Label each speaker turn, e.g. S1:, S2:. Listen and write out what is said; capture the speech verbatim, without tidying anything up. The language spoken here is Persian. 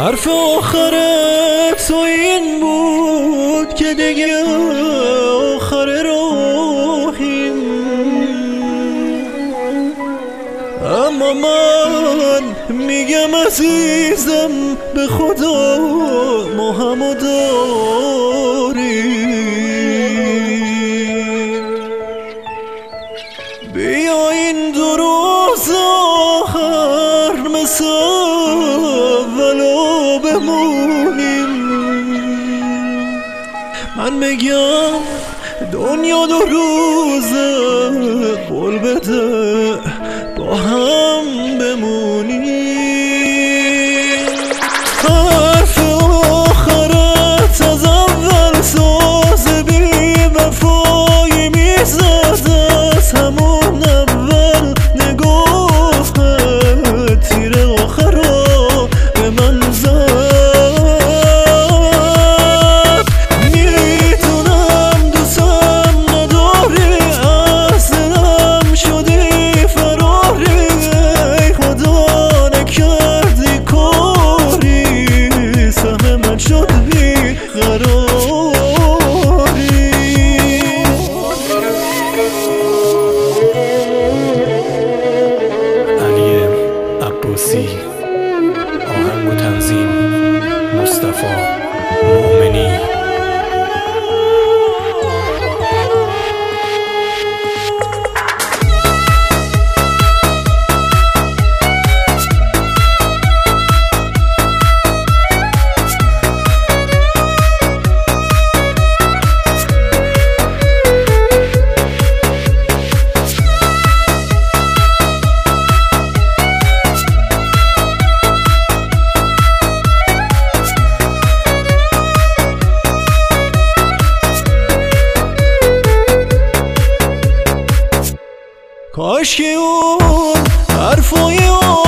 S1: حرف آخر تو این بود که دیگه آخر راهیم، اما من میگم عزیزم به خدا ما همو داریم. بیا این دو روز آخر مثل اولو بمونیم. من بگم دنیا دو روزه قول بده با هم بمونیم. حرف آخرت از اول ساز بی وفایی میزد، از همون اول نگاه تیر آخرا به من زد. میدونم دوستم نداری، از دلم شدی فراری، ای خدا نکردی کاری، سهم من شد بی قراری.
S2: علی عباسی، آهنگ و تنظیم مصطفی مؤمنی.
S1: کاش که اون حرفای